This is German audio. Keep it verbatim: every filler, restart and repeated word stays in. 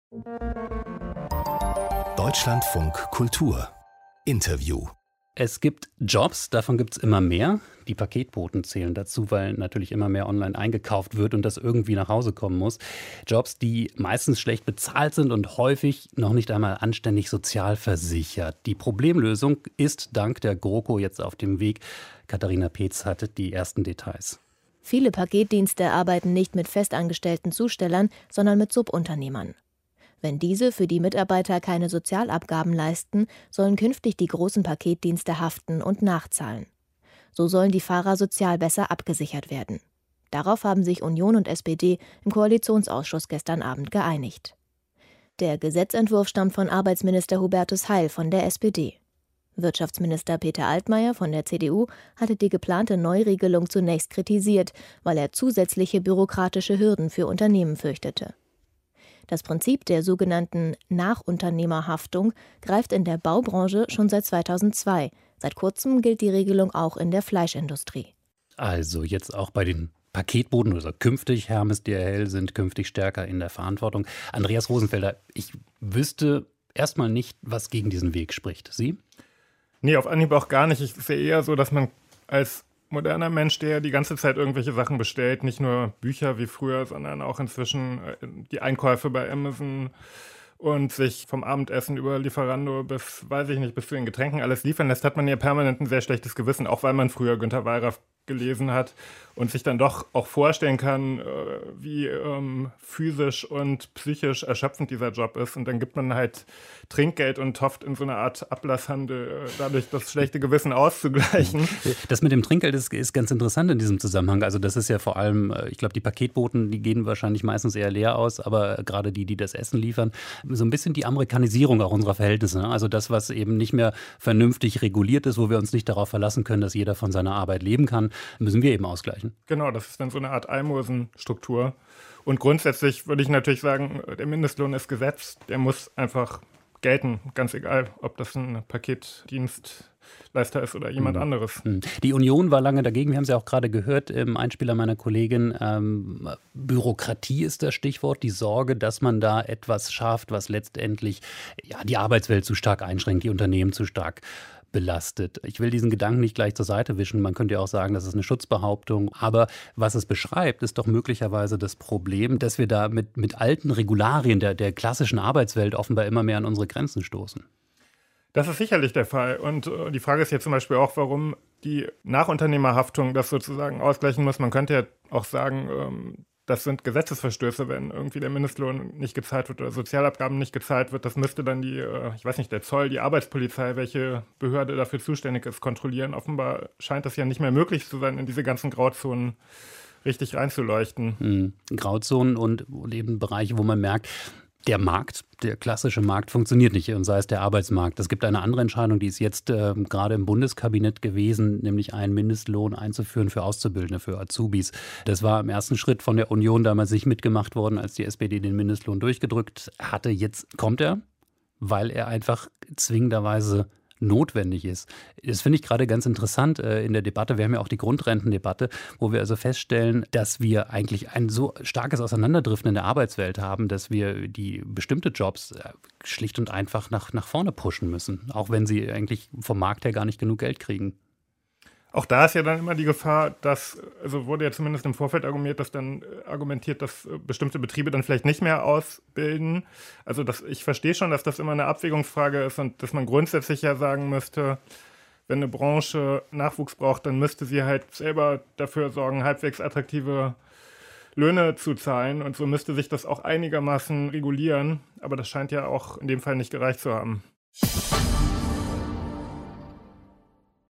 Deutschlandfunk Kultur Interview. Es gibt Jobs, davon gibt es immer mehr. Die Paketboten zählen dazu, weil natürlich immer mehr online eingekauft wird und das irgendwie nach Hause kommen muss. Jobs, die meistens schlecht bezahlt sind und häufig noch nicht einmal anständig sozial versichert. Die Problemlösung ist dank der GroKo jetzt auf dem Weg. Katharina Peetz hatte die ersten Details. Viele Paketdienste arbeiten nicht mit festangestellten Zustellern, sondern mit Subunternehmern. Wenn diese für die Mitarbeiter keine Sozialabgaben leisten, sollen künftig die großen Paketdienste haften und nachzahlen. So sollen die Fahrer sozial besser abgesichert werden. Darauf haben sich Union und S P D im Koalitionsausschuss gestern Abend geeinigt. Der Gesetzentwurf stammt von Arbeitsminister Hubertus Heil von der S P D. Wirtschaftsminister Peter Altmaier von der C D U hatte die geplante Neuregelung zunächst kritisiert, weil er zusätzliche bürokratische Hürden für Unternehmen fürchtete. Das Prinzip der sogenannten Nachunternehmerhaftung greift in der Baubranche schon seit zweitausendzwei. Seit kurzem gilt die Regelung auch in der Fleischindustrie. Also jetzt auch bei den Paketboten, also künftig, Hermes, D H L sind künftig stärker in der Verantwortung. Andreas Rosenfelder, ich wüsste erstmal nicht, was gegen diesen Weg spricht. Sie? Nee, auf Anhieb auch gar nicht. Es ist ja eher so, dass man als moderner Mensch, der die ganze Zeit irgendwelche Sachen bestellt, nicht nur Bücher wie früher, sondern auch inzwischen die Einkäufe bei Amazon und sich vom Abendessen über Lieferando bis, weiß ich nicht, bis zu den Getränken alles liefern lässt, hat man ja permanent ein sehr schlechtes Gewissen, auch weil man früher Günter Wallraff gelesen hat und sich dann doch auch vorstellen kann, wie ähm, physisch und psychisch erschöpfend dieser Job ist. Und dann gibt man halt Trinkgeld und hofft in so eine Art Ablasshandel dadurch das schlechte Gewissen auszugleichen. Das mit dem Trinkgeld ist, ist ganz interessant in diesem Zusammenhang. Also das ist ja vor allem, ich glaube, die Paketboten, die gehen wahrscheinlich meistens eher leer aus, aber gerade die, die das Essen liefern, so ein bisschen die Amerikanisierung auch unserer Verhältnisse. Ne? Also das, was eben nicht mehr vernünftig reguliert ist, wo wir uns nicht darauf verlassen können, dass jeder von seiner Arbeit leben kann, müssen wir eben ausgleichen. Genau, das ist dann so eine Art Almosenstruktur. Und grundsätzlich würde ich natürlich sagen, der Mindestlohn ist Gesetz, der muss einfach gelten, ganz egal, ob das ein Paketdienstleister ist oder jemand mhm. anderes. Die Union war lange dagegen, wir haben es ja auch gerade gehört im Einspieler meiner Kollegin. Ähm, Bürokratie ist das Stichwort, die Sorge, dass man da etwas schafft, was letztendlich ja, die Arbeitswelt zu stark einschränkt, die Unternehmen zu stark belastet. Ich will diesen Gedanken nicht gleich zur Seite wischen. Man könnte ja auch sagen, das ist eine Schutzbehauptung. Aber was es beschreibt, ist doch möglicherweise das Problem, dass wir da mit, mit alten Regularien der, der klassischen Arbeitswelt offenbar immer mehr an unsere Grenzen stoßen. Das ist sicherlich der Fall. Und äh, die Frage ist jetzt zum Beispiel auch, warum die Nachunternehmerhaftung das sozusagen ausgleichen muss. Man könnte ja auch sagen, ähm, das sind Gesetzesverstöße, wenn irgendwie der Mindestlohn nicht gezahlt wird oder Sozialabgaben nicht gezahlt wird. Das müsste dann die, ich weiß nicht, der Zoll, die Arbeitspolizei, welche Behörde dafür zuständig ist, kontrollieren. Offenbar scheint das ja nicht mehr möglich zu sein, in diese ganzen Grauzonen richtig reinzuleuchten. Mhm. Grauzonen und, und eben Bereiche, wo man merkt, der Markt, der klassische Markt funktioniert nicht, und sei es der Arbeitsmarkt. Es gibt eine andere Entscheidung, die ist jetzt äh, gerade im Bundeskabinett gewesen, nämlich einen Mindestlohn einzuführen für Auszubildende, für Azubis. Das war im ersten Schritt von der Union damals nicht mitgemacht worden, als die S P D den Mindestlohn durchgedrückt hatte. Jetzt kommt er, weil er einfach zwingenderweise notwendig ist. Das finde ich gerade ganz interessant äh, in der Debatte. Wir haben ja auch die Grundrentendebatte, wo wir also feststellen, dass wir eigentlich ein so starkes Auseinanderdriften in der Arbeitswelt haben, dass wir die bestimmte Jobs äh, schlicht und einfach nach, nach vorne pushen müssen, auch wenn sie eigentlich vom Markt her gar nicht genug Geld kriegen. Auch da ist ja dann immer die Gefahr, dass, also wurde ja zumindest im Vorfeld argumentiert, dass dann argumentiert, dass bestimmte Betriebe dann vielleicht nicht mehr ausbilden. Also das, ich verstehe schon, dass das immer eine Abwägungsfrage ist und dass man grundsätzlich ja sagen müsste, wenn eine Branche Nachwuchs braucht, dann müsste sie halt selber dafür sorgen, halbwegs attraktive Löhne zu zahlen, und so müsste sich das auch einigermaßen regulieren. Aber das scheint ja auch in dem Fall nicht gereicht zu haben.